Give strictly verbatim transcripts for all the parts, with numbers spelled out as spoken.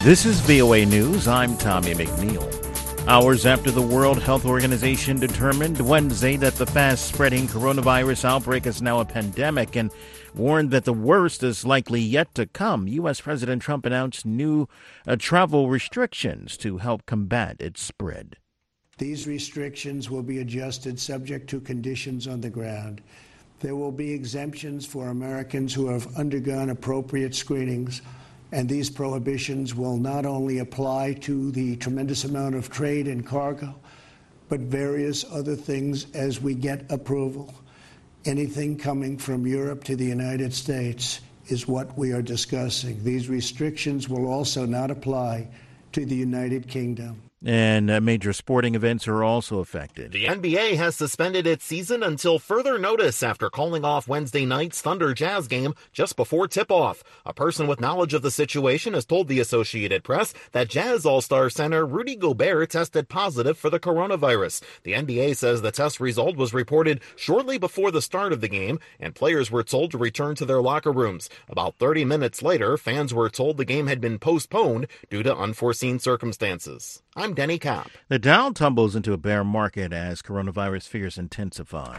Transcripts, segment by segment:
This is V O A News. I'm Tommy McNeil. Hours after the World Health Organization determined Wednesday that the fast-spreading coronavirus outbreak is now a pandemic and warned that the worst is likely yet to come, U S. President Trump announced new uh, travel restrictions to help combat its spread. These restrictions will be adjusted subject to conditions on the ground. There will be exemptions for Americans who have undergone appropriate screenings, and these prohibitions will not only apply to the tremendous amount of trade and cargo, but various other things as we get approval. Anything coming from Europe to the United States is what we are discussing. These restrictions will also not apply to the United Kingdom. And uh, major sporting events are also affected. The N B A has suspended its season until further notice after calling off Wednesday night's Thunder Jazz game just before tip-off. A person with knowledge of the situation has told the Associated Press that Jazz All-Star center Rudy Gobert tested positive for the coronavirus. The N B A says the test result was reported shortly before the start of the game, and players were told to return to their locker rooms. About thirty minutes later, fans were told the game had been postponed due to unforeseen circumstances. I'm Denny Kopp. The Dow tumbles into a bear market as coronavirus fears intensify.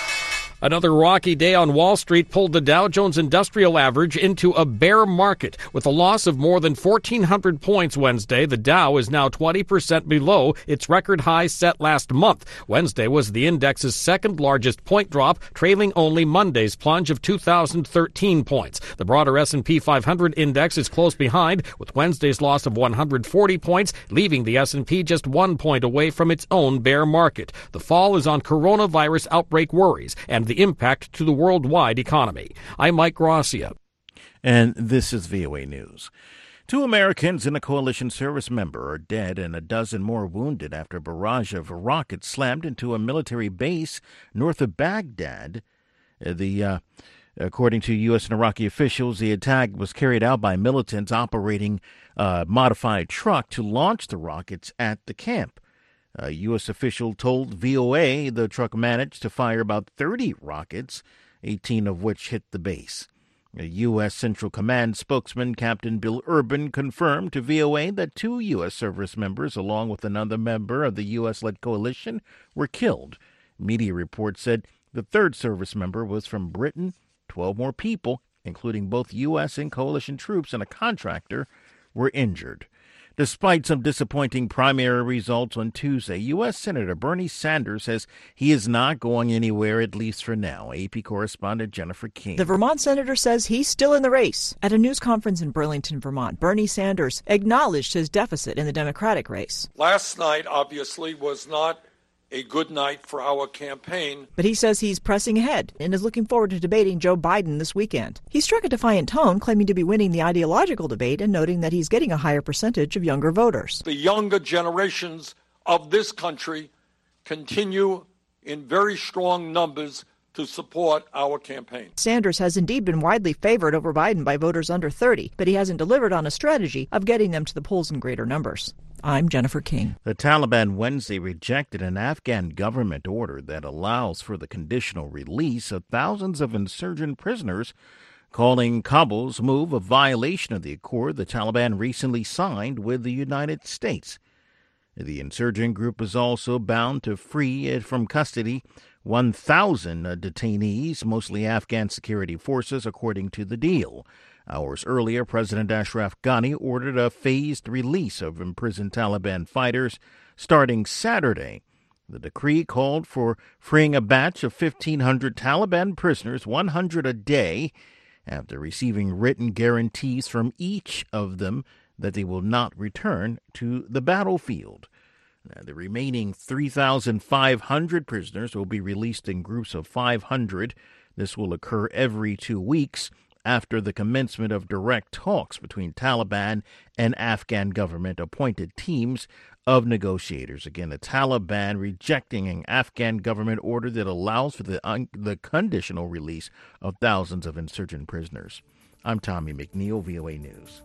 Another rocky day on Wall Street pulled the Dow Jones Industrial Average into a bear market. With a loss of more than fourteen hundred points Wednesday, the Dow is now twenty percent below its record high set last month. Wednesday was the index's second largest point drop, trailing only Monday's plunge of two thousand thirteen points. The broader S and P five hundred index is close behind, with Wednesday's loss of one hundred forty points, leaving the S and P just one point away from its own bear market. The fall is on coronavirus outbreak worries and the impact to the worldwide economy. I'm Mike Gracia. And this is V O A News. Two Americans and a coalition service member are dead and a dozen more wounded after a barrage of rockets slammed into a military base north of Baghdad. The, uh, according to U S and Iraqi officials, the attack was carried out by militants operating a modified truck to launch the rockets at the camp. A U S official told V O A the truck managed to fire about thirty rockets, eighteen of which hit the base. A U S. Central Command spokesman, Captain Bill Urban, confirmed to V O A that two U S service members, along with another member of the U S-led coalition, were killed. Media reports said the third service member was from Britain. Twelve more people, including both U S and coalition troops and a contractor, were injured. Despite some disappointing primary results on Tuesday, U S. Senator Bernie Sanders says he is not going anywhere, at least for now. A P correspondent Jennifer King. The Vermont senator says he's still in the race. At a news conference in Burlington, Vermont, Bernie Sanders acknowledged his deficit in the Democratic race. Last night, obviously, was not a good night for our campaign. But he says he's pressing ahead and is looking forward to debating Joe Biden this weekend. He struck a defiant tone, claiming to be winning the ideological debate and noting that he's getting a higher percentage of younger voters. The younger generations of this country continue in very strong numbers to support our campaign. Sanders has indeed been widely favored over Biden by voters under thirty, but he hasn't delivered on a strategy of getting them to the polls in greater numbers. I'm Jennifer King. The Taliban Wednesday rejected an Afghan government order that allows for the conditional release of thousands of insurgent prisoners, calling Kabul's move a violation of the accord the Taliban recently signed with the United States. The insurgent group is also bound to free from custody one thousand detainees, mostly Afghan security forces, according to the deal. Hours earlier, President Ashraf Ghani ordered a phased release of imprisoned Taliban fighters starting Saturday. The decree called for freeing a batch of fifteen hundred Taliban prisoners, one hundred a day, after receiving written guarantees from each of them that they will not return to the battlefield. Now, the remaining three thousand five hundred prisoners will be released in groups of five hundred. This will occur every two weeks after the commencement of direct talks between Taliban and Afghan government-appointed teams of negotiators. Again, the Taliban rejecting an Afghan government order that allows for the, un- the conditional release of thousands of insurgent prisoners. I'm Tommy McNeil, V O A News.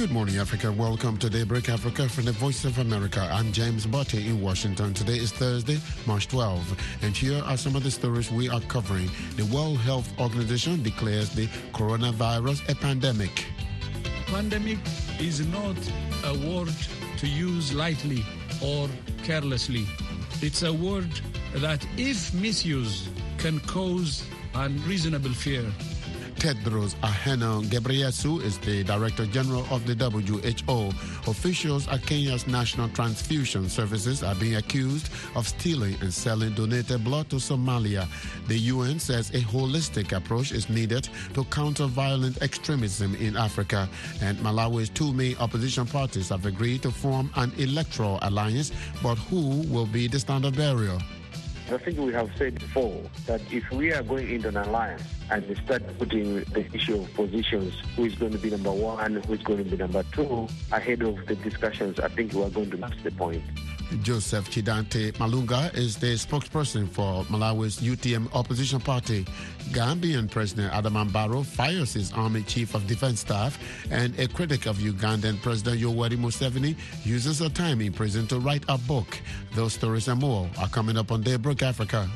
Good morning, Africa. Welcome to Daybreak Africa from the Voice of America. I'm James Botte in Washington. Today is Thursday, March twelfth, and here are some of the stories we are covering. The World Health Organization declares the coronavirus a pandemic. Pandemic is not a word to use lightly or carelessly. It's a word that, if misused, can cause unreasonable fear. Tedros Adhanom Ghebreyesus is the Director General of the W H O. Officials at Kenya's National Transfusion Services are being accused of stealing and selling donated blood to Somalia. The U N says a holistic approach is needed to counter violent extremism in Africa. And Malawi's two main opposition parties have agreed to form an electoral alliance, but who will be the standard bearer? I think we have said before that if we are going into an alliance and we start putting the issue of positions, who is going to be number one, who is going to be number two, ahead of the discussions, I think we are going to miss the point. Joseph Chidante Malunga is the spokesperson for Malawi's U T M opposition party. Gambian President Adama Barrow fires his army chief of defense staff, and a critic of Ugandan President Yoweri Museveni uses her time in prison to write a book. Those stories and more are coming up on Daybreak Africa.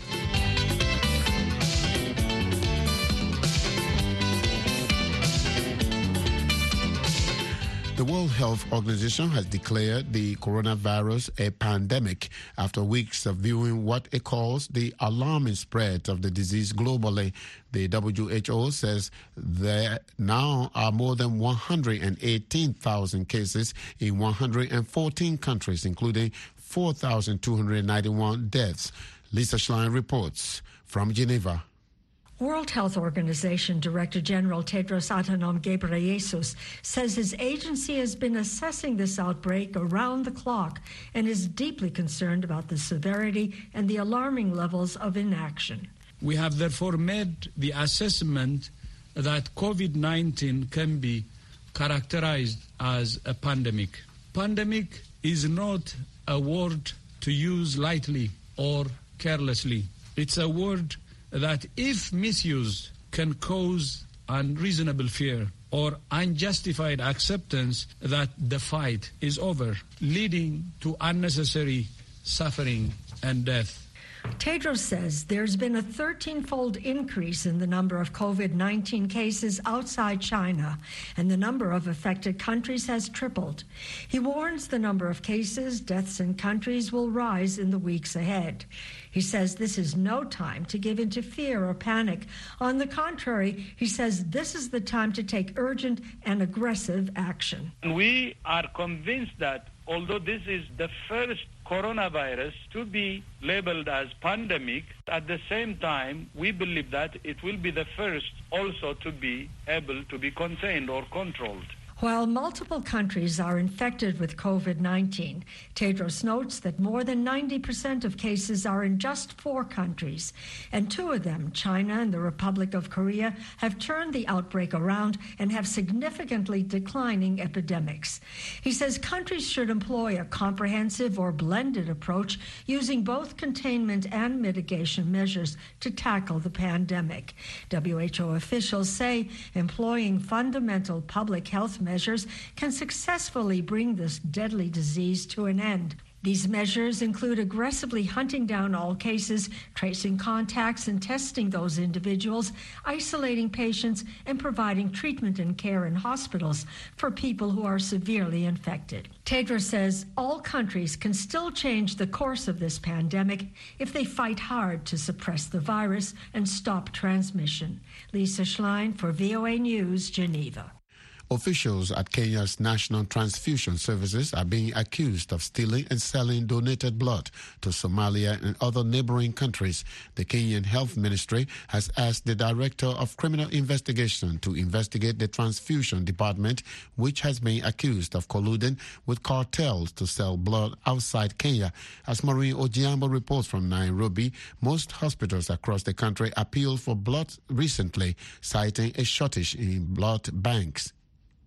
The World Health Organization has declared the coronavirus a pandemic after weeks of viewing what it calls the alarming spread of the disease globally. The W H O says there now are more than one hundred eighteen thousand cases in one hundred fourteen countries, including four thousand two hundred ninety-one deaths. Lisa Schlein reports from Geneva. World Health Organization Director General Tedros Adhanom Ghebreyesus says his agency has been assessing this outbreak around the clock and is deeply concerned about the severity and the alarming levels of inaction. We have therefore made the assessment that COVID nineteen can be characterized as a pandemic. Pandemic is not a word to use lightly or carelessly. It's a word that, if misused, can cause unreasonable fear or unjustified acceptance that the fight is over, leading to unnecessary suffering and death. Tedros says there's been a thirteen-fold increase in the number of COVID nineteen cases outside China, and the number of affected countries has tripled. He warns the number of cases, deaths, and countries will rise in the weeks ahead. He says this is no time to give in to fear or panic. On the contrary, he says this is the time to take urgent and aggressive action. We are convinced that although this is the first coronavirus to be labeled as pandemic, at the same time, we believe that it will be the first also to be able to be contained or controlled. While multiple countries are infected with COVID nineteen, Tedros notes that more than ninety percent of cases are in just four countries, and two of them, China and the Republic of Korea, have turned the outbreak around and have significantly declining epidemics. He says countries should employ a comprehensive or blended approach using both containment and mitigation measures to tackle the pandemic. W H O officials say employing fundamental public health measures measures can successfully bring this deadly disease to an end. These measures include aggressively hunting down all cases, tracing contacts and testing those individuals, isolating patients, and providing treatment and care in hospitals for people who are severely infected. Tedros says all countries can still change the course of this pandemic if they fight hard to suppress the virus and stop transmission. Lisa Schlein for V O A News, Geneva. Officials at Kenya's National Transfusion Services are being accused of stealing and selling donated blood to Somalia and other neighboring countries. The Kenyan Health Ministry has asked the Director of Criminal Investigation to investigate the transfusion department, which has been accused of colluding with cartels to sell blood outside Kenya. As Maureen Ojiambo reports from Nairobi, most hospitals across the country appealed for blood recently, citing a shortage in blood banks.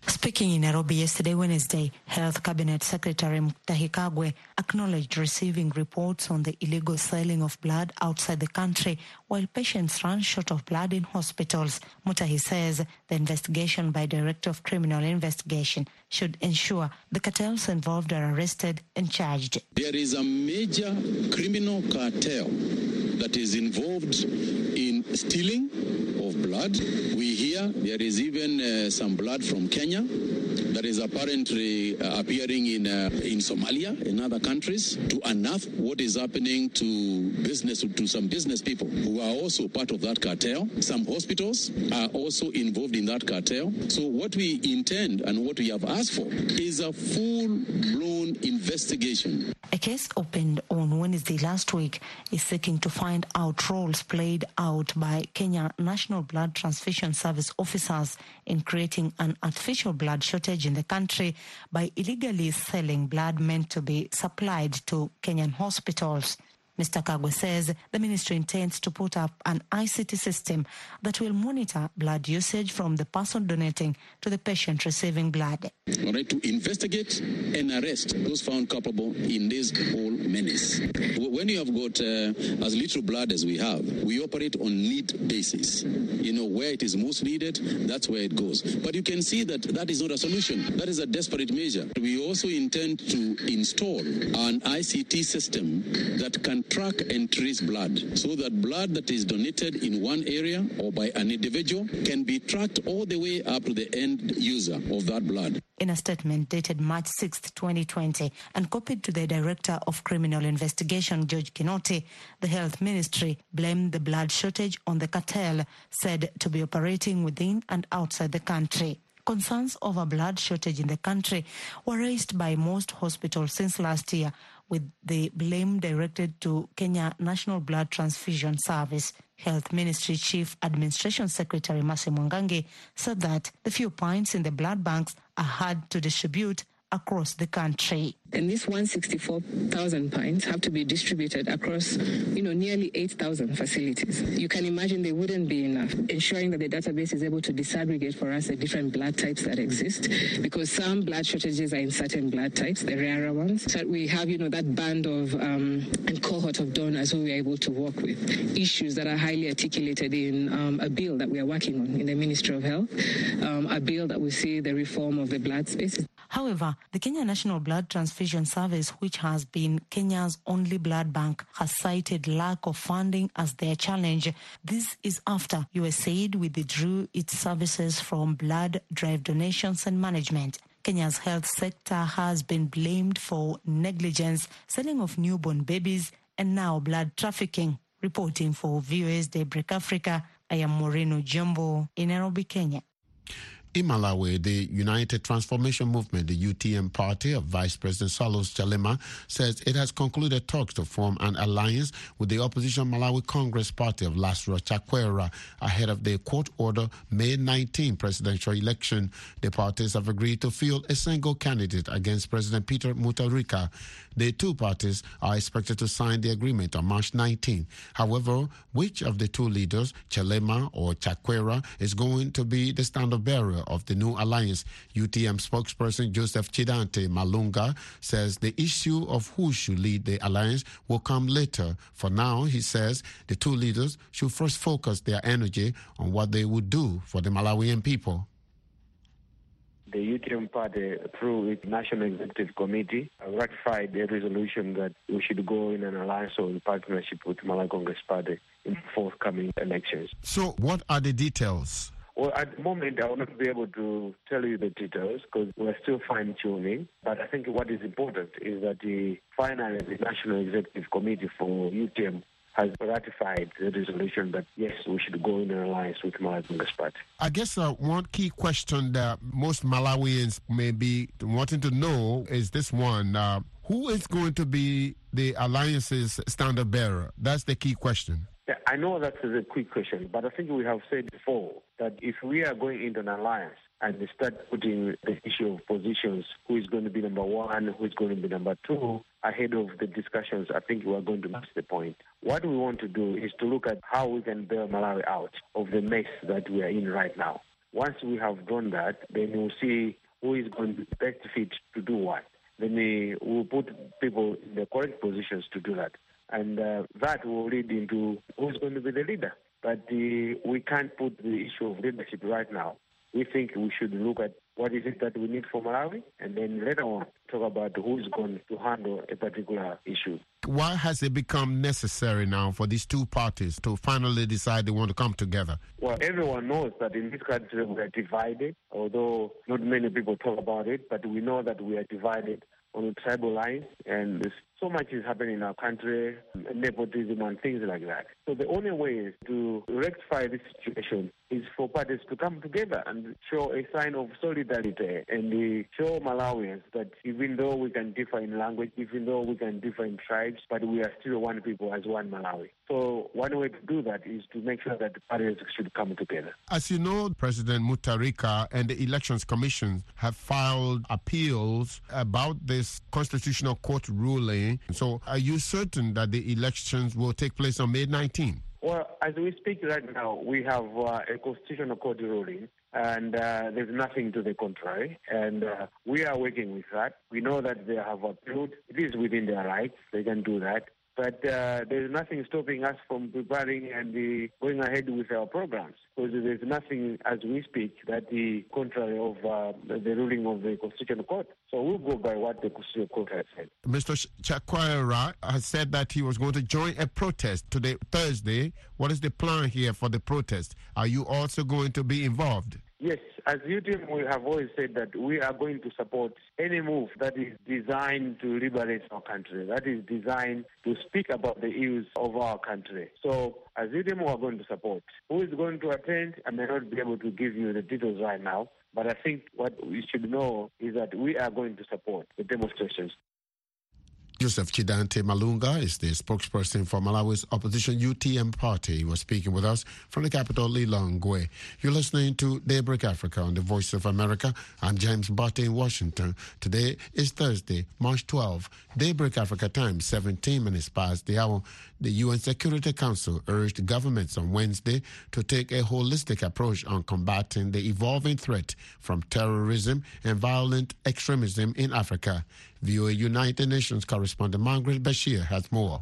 Speaking in Nairobi yesterday, Wednesday, Health Cabinet Secretary Mutahi Kagwe acknowledged receiving reports on the illegal selling of blood outside the country while patients run short of blood in hospitals. Mutahi says the investigation by Director of Criminal Investigation should ensure the cartels involved are arrested and charged. There is a major criminal cartel that is involved in stealing of blood. We hear there is even uh, some blood from Kenya that is apparently uh, appearing in uh, in Somalia and other countries, to unearth what is happening to business to some business people who are also part of that cartel. Some hospitals are also involved in that cartel. So what we intend and what we have asked for is a full-blown investigation. A case opened on Wednesday last week is seeking to find out roles played out by Kenya National Blood Transfusion Service officers in creating an artificial blood shortage in the country by illegally selling blood meant to be supplied to Kenyan hospitals. Mister Kagwe says the ministry intends to put up an I C T system that will monitor blood usage from the person donating to the patient receiving blood. All right, to investigate and arrest those found culpable in this whole menace. When you have got uh, as little blood as we have, we operate on need basis. You know, where it is most needed, that's where it goes. But you can see that that is not a solution. That is a desperate measure. We also intend to install an I C T system that can track and trace blood, so that blood that is donated in one area or by an individual can be tracked all the way up to the end user of that blood. In a statement dated March sixth, twenty twenty, and copied to the Director of Criminal Investigation, George Kinoti, the Health Ministry blamed the blood shortage on the cartel, said to be operating within and outside the country. Concerns over blood shortage in the country were raised by most hospitals since last year, with the blame directed to Kenya National Blood Transfusion Service. Health Ministry Chief Administration Secretary Mercy Mwangangi said that the few pints in the blood banks are hard to distribute across the country. And these one hundred sixty-four thousand pints have to be distributed across, you know, nearly eight thousand facilities. You can imagine they wouldn't be enough. Ensuring that the database is able to disaggregate for us the different blood types that exist, because some blood shortages are in certain blood types, the rarer ones. So we have, you know, that band of um, and cohort of donors who we are able to work with. Issues that are highly articulated in um, a bill that we are working on in the Ministry of Health, um, a bill that will see the reform of the blood space. However, the Kenya National Blood Transfusion Service, which has been Kenya's only blood bank, has cited lack of funding as their challenge. This is after U S A I D withdrew its services from blood drive donations and management. Kenya's health sector has been blamed for negligence, selling of newborn babies, and now blood trafficking. Reporting for V O A's Daybreak Africa, I am Moreno Jumbo in Nairobi, Kenya. In Malawi, the United Transformation Movement, the U T M party of Vice President Salus Chalema, says it has concluded talks to form an alliance with the opposition Malawi Congress Party of Lasro Chakwera ahead of the court-ordered May nineteenth presidential election. The parties have agreed to field a single candidate against President Peter Mutharika. The two parties are expected to sign the agreement on March nineteenth. However, which of the two leaders, Chalema or Chakwera, is going to be the standard-bearer of the new alliance? U T M spokesperson Joseph Chidante Malunga says the issue of who should lead the alliance will come later. For now, he says the two leaders should first focus their energy on what they would do for the Malawian people. The U T M party, through its National Executive Committee, ratified a resolution that we should go in an alliance or in partnership with Malawi Congress Party in forthcoming elections. So what are the details? Well, at the moment, I will not be able to tell you the details because we're still fine-tuning. But I think what is important is that the finally the National Executive Committee for U T M has ratified the resolution that, yes, we should go in an alliance with Malawi Congress Party. I guess uh, one key question that most Malawians may be wanting to know is this one. Uh, who is going to be the alliance's standard bearer? That's the key question. Yeah, I know that's a quick question, but I think we have said before that if we are going into an alliance and we start putting the issue of positions, who is going to be number one, who is going to be number two, ahead of the discussions, I think we are going to miss the point. What we want to do is to look at how we can bail Malawi out of the mess that we are in right now. Once we have done that, then we'll see who is going to be best fit to do what. Then we will put people in the correct positions to do that. And uh, that will lead into who's going to be the leader. But the, we can't put the issue of leadership right now. We think we should look at what is it that we need for Malawi, and then later on talk about who's going to handle a particular issue. Why has it become necessary now for these two parties to finally decide they want to come together? Well, everyone knows that in this country we are divided, although not many people talk about it, but we know that we are divided on a tribal line, and there's so much is happening in our country, nepotism and things like that. So the only way is to rectify this situation is for parties to come together and show a sign of solidarity and show Malawians that even though we can differ in language, even though we can differ in tribes, but we are still one people as one Malawi. So one way to do that is to make sure that the parties should come together. As you know, President Mutharika and the Elections Commission have filed appeals about this Constitutional Court ruling. So are you certain that the elections will take place on May nineteenth? Well, as we speak right now, we have uh, a Constitutional Court ruling, and uh, there's nothing to the contrary. And uh, we are working with that. We know that they have appealed. It is within their rights. They can do that. But uh, there's nothing stopping us from preparing and uh, going ahead with our programs. Because there's nothing, as we speak, that the contrary of uh, the ruling of the Constitutional Court. So we'll go by what the Constitutional Court has said. Mister Chakwera has said that he was going to join a protest today, Thursday. What is the plan here for the protest? Are you also going to be involved? Yes, as U T M, we have always said that we are going to support any move that is designed to liberate our country, that is designed to speak about the ills of our country. So, as U T M, we are going to support. Who is going to attend? I may not be able to give you the details right now, but I think what we should know is that we are going to support the demonstrations. Joseph Chidante Malunga is the spokesperson for Malawi's opposition U T M party. He was speaking with us from the capital, Lilongwe. You're listening to Daybreak Africa on the Voice of America. I'm James Barty in Washington. Today is Thursday, March twelfth. Daybreak Africa time, seventeen minutes past the hour. The U N Security Council urged governments on Wednesday to take a holistic approach on combating the evolving threat from terrorism and violent extremism in Africa. V O A United Nations correspondent Margaret Bashir has more.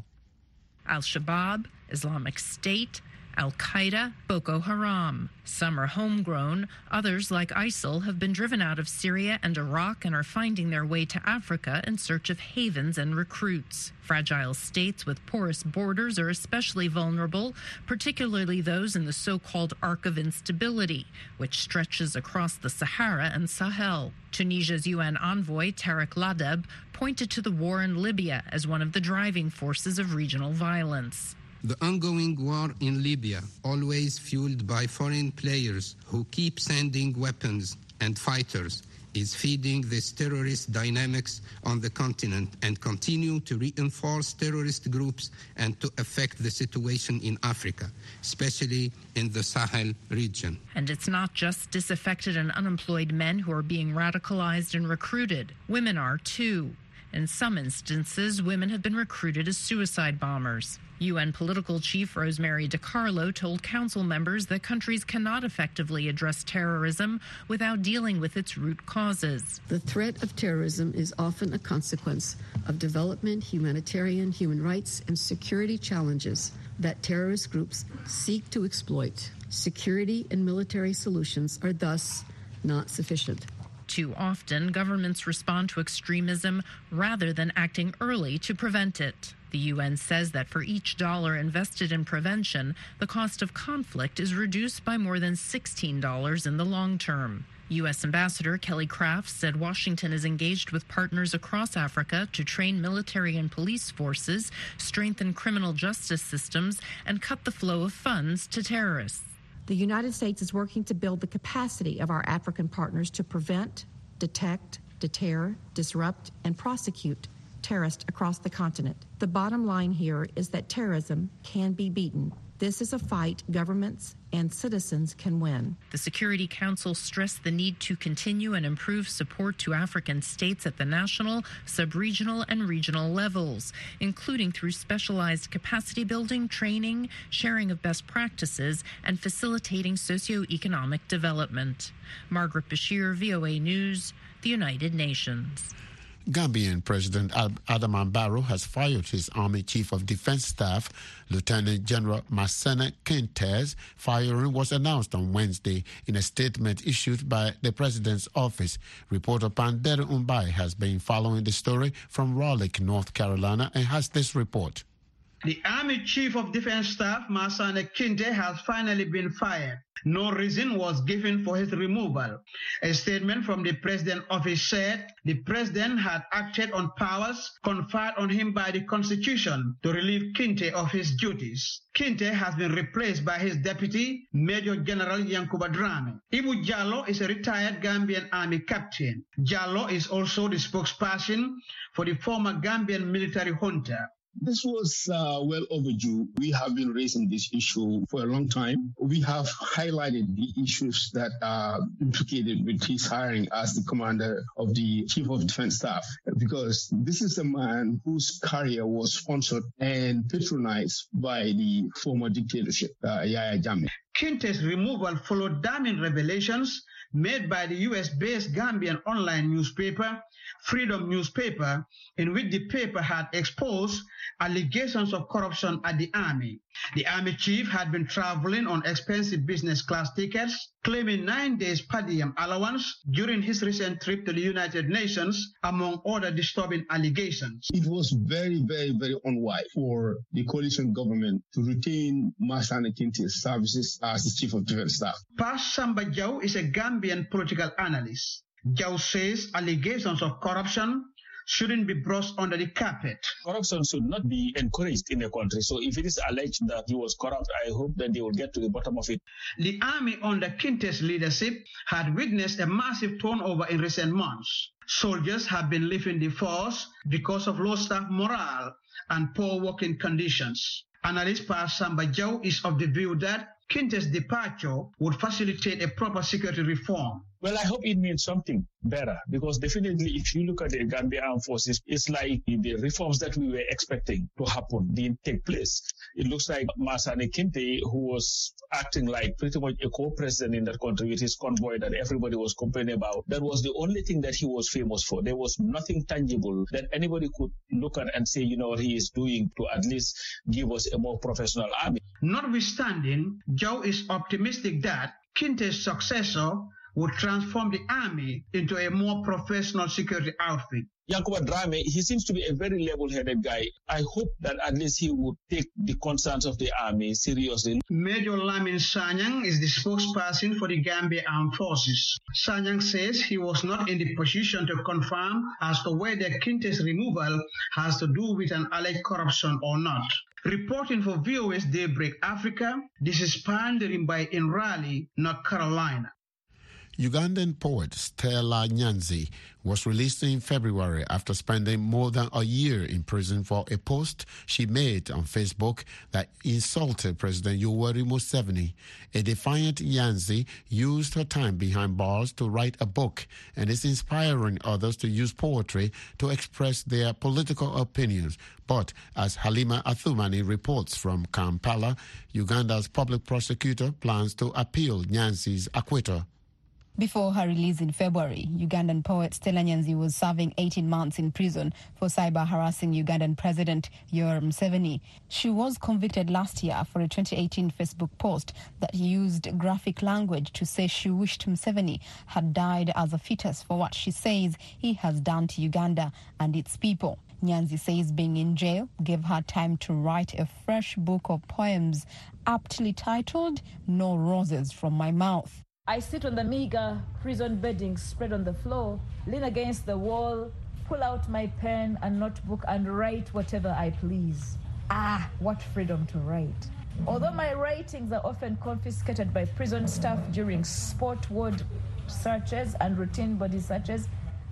Al-Shabaab, Islamic State, Al-Qaeda, Boko Haram. Some are homegrown. Others, like ISIL, have been driven out of Syria and Iraq and are finding their way to Africa in search of havens and recruits. Fragile states with porous borders are especially vulnerable, particularly those in the so-called Arc of Instability, which stretches across the Sahara and Sahel. Tunisia's U N envoy, Tarek Ladeb, pointed to the war in Libya as one of the driving forces of regional violence. The ongoing war in Libya, always fueled by foreign players who keep sending weapons and fighters, is feeding this terrorist dynamics on the continent and continue to reinforce terrorist groups and to affect the situation in Africa, especially in the Sahel region. And it's not just disaffected and unemployed men who are being radicalized and recruited. Women are too. In some instances, women have been recruited as suicide bombers. U N political chief Rosemary DiCarlo told council members that countries cannot effectively address terrorism without dealing with its root causes. The threat of terrorism is often a consequence of development, humanitarian, human rights, and security challenges that terrorist groups seek to exploit. Security and military solutions are thus not sufficient. Too often, governments respond to extremism rather than acting early to prevent it. The U N says that for each dollar invested in prevention, the cost of conflict is reduced by more than sixteen dollars in the long term. U S Ambassador Kelly Craft said Washington is engaged with partners across Africa to train military and police forces, strengthen criminal justice systems, and cut the flow of funds to terrorists. The United States is working to build the capacity of our African partners to prevent, detect, deter, disrupt, and prosecute terrorists across the continent. The bottom line here is that terrorism can be beaten. This is a fight governments and citizens can win. The Security Council stressed the need to continue and improve support to African states at the national, sub-regional, and regional levels, including through specialized capacity building, training, sharing of best practices, and facilitating socio-economic development. Margaret Bashir, V O A News, the United Nations. Gambian President Adama Barrow has fired his Army Chief of Defense Staff, Lieutenant General Masana Kintes. Firing was announced on Wednesday in a statement issued by the President's office. Reporter Pandere Umbai has been following the story from Raleigh, North Carolina, and has this report. The Army Chief of Defense Staff, Masana Kinte, has finally been fired. No reason was given for his removal. A statement from the President's office said the President had acted on powers conferred on him by the Constitution to relieve Kinte of his duties. Kinte has been replaced by his deputy, Major General Yankuba Drame. Ibu Jallo is a retired Gambian Army captain. Jallo is also the spokesperson for the former Gambian military junta. This was uh, well overdue. We have been raising this issue for a long time. We have highlighted the issues that are implicated with his hiring as the commander of the Chief of Defense Staff, because this is a man whose career was sponsored and patronized by the former dictatorship, uh, Yahya Jammeh. Kinte's removal followed damning revelations made by the U S-based Gambian online newspaper, Freedom Newspaper, in which the paper had exposed allegations of corruption at the Army. The Army chief had been traveling on expensive business class tickets, claiming nine days per diem allowance during his recent trip to the United Nations, among other disturbing allegations. It was very, very, very unwise for the coalition government to retain Masana Kinte's services as the Chief of Defense Staff. Pas Samba Jau is a Gambian political analyst. Jau says allegations of corruption shouldn't be brushed under the carpet. Corruption should not be encouraged in a country. So if it is alleged that he was corrupt, I hope that they will get to the bottom of it. The army under Kinte's leadership had witnessed a massive turnover in recent months. Soldiers have been leaving the force because of low staff morale and poor working conditions. Analyst Pa Samba Jau is of the view that Kinte's departure would facilitate a proper security reform. Well, I hope it means something better, because definitely if you look at the Gambia Armed Forces, it's like the reforms that we were expecting to happen didn't take place. It looks like Masana Kinte, who was acting like pretty much a co-president in that country with his convoy that everybody was complaining about, that was the only thing that he was famous for. There was nothing tangible that anybody could look at and say, you know, what he is doing to at least give us a more professional army. Notwithstanding, Joe is optimistic that Kinte's successor would transform the army into a more professional security outfit. Yankuba Drame, he seems to be a very level-headed guy. I hope that at least he would take the concerns of the army seriously. Major Lamin Sanyang is the spokesperson for the Gambia Armed Forces. Sanyang says he was not in the position to confirm as to whether Kinte's removal has to do with an alleged corruption or not. Reporting for V O A's Daybreak Africa, this is Pandering by in Raleigh, North Carolina. Ugandan poet Stella Nyanzi was released in February after spending more than a year in prison for a post she made on Facebook that insulted President Yoweri Museveni. A defiant Nyanzi used her time behind bars to write a book and is inspiring others to use poetry to express their political opinions. But as Halima Athumani reports from Kampala, Uganda's public prosecutor plans to appeal Nyanzi's acquittal. Before her release in February, Ugandan poet Stella Nyanzi was serving eighteen months in prison for cyber harassing Ugandan President Yoweri Museveni. She was convicted last year for a twenty eighteen Facebook post that used graphic language to say she wished Museveni had died as a fetus for what she says he has done to Uganda and its people. Nyanzi says being in jail gave her time to write a fresh book of poems aptly titled No Roses from My Mouth. I sit on the meager prison bedding spread on the floor, lean against the wall, pull out my pen and notebook and write whatever I please. Ah, what freedom to write. Although my writings are often confiscated by prison staff during sport ward searches and routine body searches,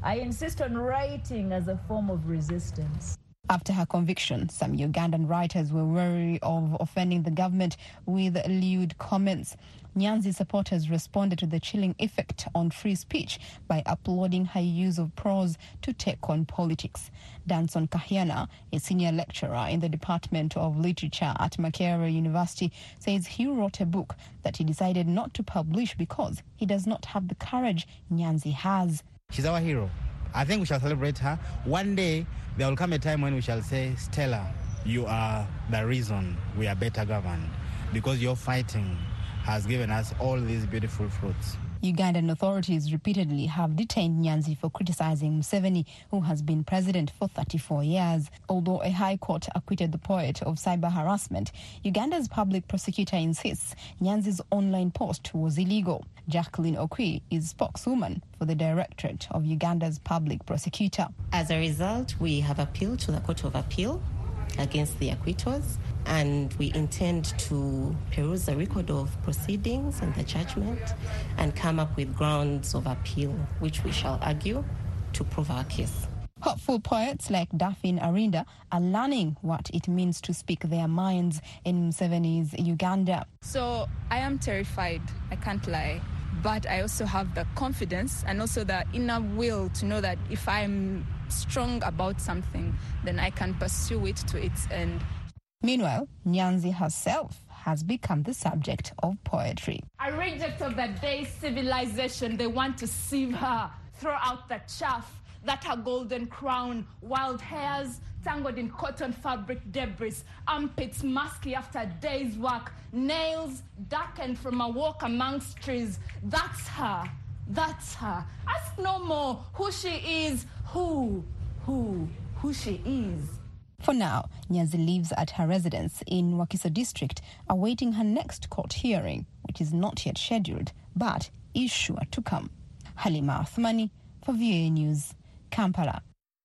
I insist on writing as a form of resistance. After her conviction, some Ugandan writers were wary of offending the government with lewd comments. Nyanzi supporters responded to the chilling effect on free speech by applauding her use of prose to take on politics. Danson Kahiana, a senior lecturer in the Department of Literature at Makerere University, says he wrote a book that he decided not to publish because he does not have the courage Nyanzi has. She's our hero. I think we shall celebrate her. One day, there will come a time when we shall say, Stella, you are the reason we are better governed, because your fighting has given us all these beautiful fruits. Ugandan authorities repeatedly have detained Nyanzi for criticizing Museveni, who has been president for thirty-four years. Although a high court acquitted the poet of cyber harassment, Uganda's public prosecutor insists Nyanzi's online post was illegal. Jacqueline Okwi is spokeswoman for the Directorate of Uganda's public prosecutor. As a result, we have appealed to the Court of Appeal against the acquittals, and we intend to peruse the record of proceedings and the judgment and come up with grounds of appeal, which we shall argue to prove our case. Hopeful poets like Daphne Arinda are learning what it means to speak their minds in Museveni's Uganda. So I am terrified, I can't lie, but I also have the confidence and also the inner will to know that if I'm strong about something, then I can pursue it to its end. Meanwhile, Nyanzi herself has become the subject of poetry. A reject of the day civilization, they want to sieve her, throw out the chaff, that her golden crown, wild hairs tangled in cotton fabric debris, armpits musky after a day's work, nails darkened from a walk amongst trees. That's her, that's her. Ask no more who she is, who, who, who she is. For now, Nyanzi lives at her residence in Wakiso district, awaiting her next court hearing, which is not yet scheduled, but is sure to come. Halima Athmani for V O A News, Kampala.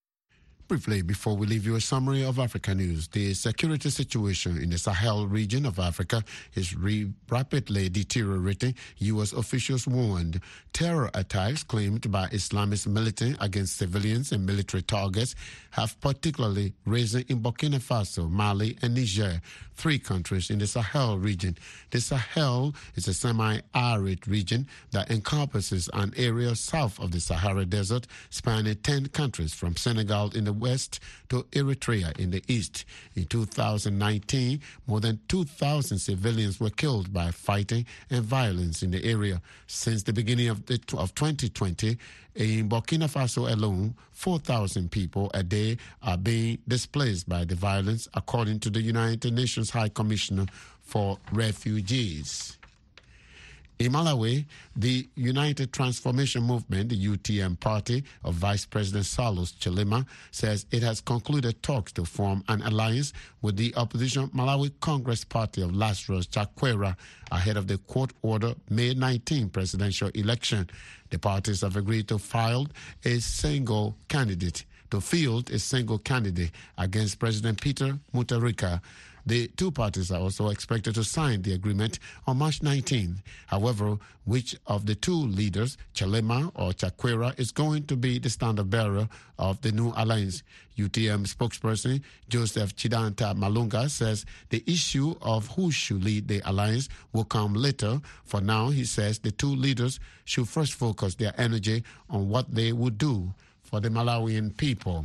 Briefly, before we leave you a summary of Africa news, the security situation in the Sahel region of Africa is re- rapidly deteriorating, U S officials warned. Terror attacks claimed by Islamist militants against civilians and military targets have particularly risen in Burkina Faso, Mali, and Niger, three countries in the Sahel region. The Sahel is a semi-arid region that encompasses an area south of the Sahara Desert, spanning ten countries from Senegal in the west to Eritrea in the east. In two thousand nineteen, more than two thousand civilians were killed by fighting and violence in the area. Since the beginning of, the, of twenty twenty, in Burkina Faso alone, four thousand people a day are being displaced by the violence, according to the United Nations High Commissioner for Refugees. In Malawi, the United Transformation Movement, the U T M party of Vice President Salus Chilima, says it has concluded talks to form an alliance with the opposition Malawi Congress Party of Lazarus Chakwera ahead of the court-ordered May nineteenth presidential election. The parties have agreed to file a single candidate, to field a single candidate against President Peter Mutharika. The two parties are also expected to sign the agreement on March nineteenth. However, which of the two leaders, Chilima or Chakwera, is going to be the standard bearer of the new alliance? U T M spokesperson Joseph Chidanta Malunga says the issue of who should lead the alliance will come later. For now, he says the two leaders should first focus their energy on what they would do for the Malawian people.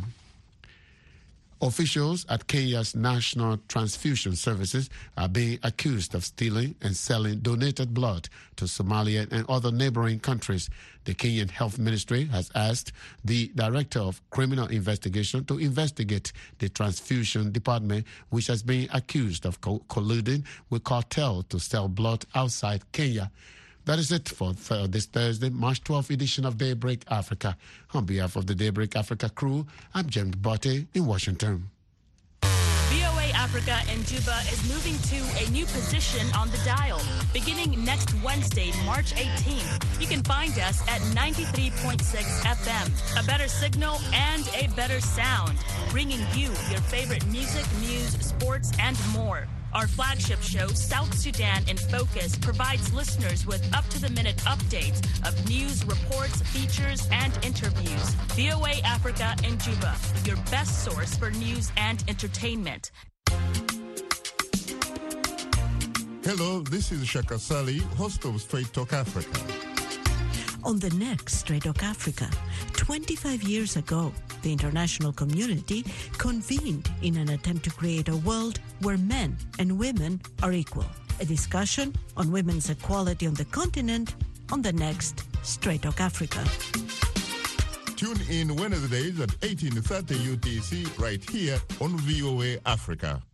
Officials at Kenya's National Transfusion Services are being accused of stealing and selling donated blood to Somalia and other neighboring countries. The Kenyan Health Ministry has asked the Director of Criminal Investigation to investigate the transfusion department, which has been accused of co- colluding with cartel to sell blood outside Kenya. That is it for th- this Thursday, March twelfth edition of Daybreak Africa. On behalf of the Daybreak Africa crew, I'm James Botte in Washington. V O A Africa in Juba is moving to a new position on the dial. Beginning next Wednesday, March eighteenth, you can find us at ninety-three point six F M. A better signal and a better sound, bringing you your favorite music, news, sports, and more. Our flagship show, South Sudan in Focus, provides listeners with up-to-the-minute updates of news, reports, features, and interviews. V O A Africa in Juba, your best source for news and entertainment. Hello, this is Shaka Sali, host of Straight Talk Africa. On the next Straight Talk Africa, twenty-five years ago, the international community convened in an attempt to create a world where men and women are equal. A discussion on women's equality on the continent on the next Straight Talk Africa. Tune in Wednesdays at eighteen thirty U T C right here on V O A Africa.